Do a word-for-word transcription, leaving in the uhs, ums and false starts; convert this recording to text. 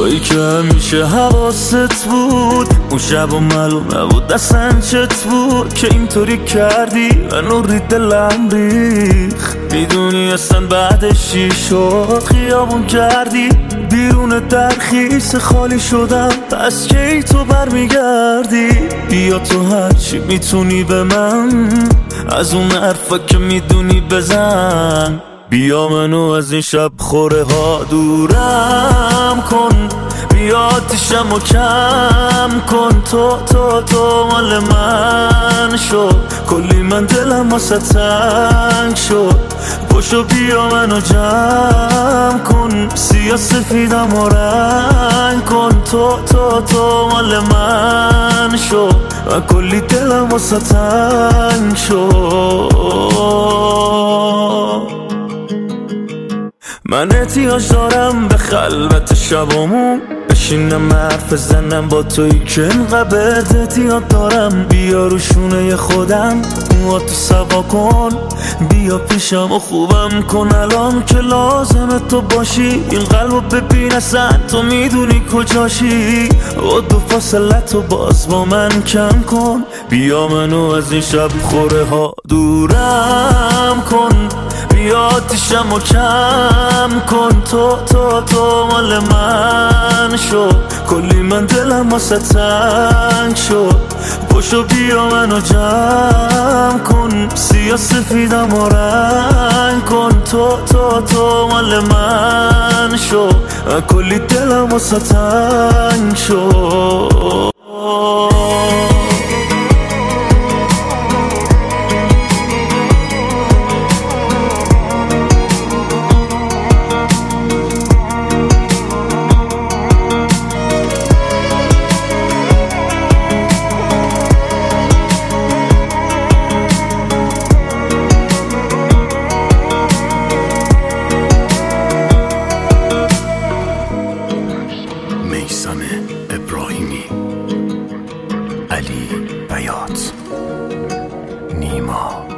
تویی که همیشه حواست بود، اون شب و معلوم نبود دستن چت بود که اینطوری کردی منو رید دلم ریخ. میدونی اصلا بعدش چی شد، خیابون کردی بیرون ترخیص خالی شدم، پس کی تو برمیگردی؟ بیا تو هرچی میتونی به من، از اون حرفا که میدونی بزن. بیا منو از این شب خوره ها دورم کن، بیا آتیشم و کم کن. تو تو تو مال من شد، کلی من دلم واسه تنگ شد. پشو بیا منو جمع کن، سیاه سفیدم و رنگ کن. تو تو تو مال من شد و کلی دلم واسه تنگ شد. من احتیاج دارم به خلوت شبامون، بشینم حرف زنم با تویی که اینقدر احتیاج دارم. بیا رو شونه خودم موهاتو سوا کن، بیا پیشم و خوبم کن الان که لازمه تو باشی. این قلبو ببین اصلا تو میدونی کجاشی، و دو فاصله تو باز با من کم کن. بیا منو از این شب خوره ها دورم کن، بیا آتیشم و کم کن. تو تو تو مال من شد، کلی من دلم واسه تنگ شد. پشو بیا منو جمع کن، سیاه سفیدم و رنگ کن. تو تو تو مال من شد، کلی دلم واسه تنگ شد. میثم ابراهیمی، علی بیات، نیما.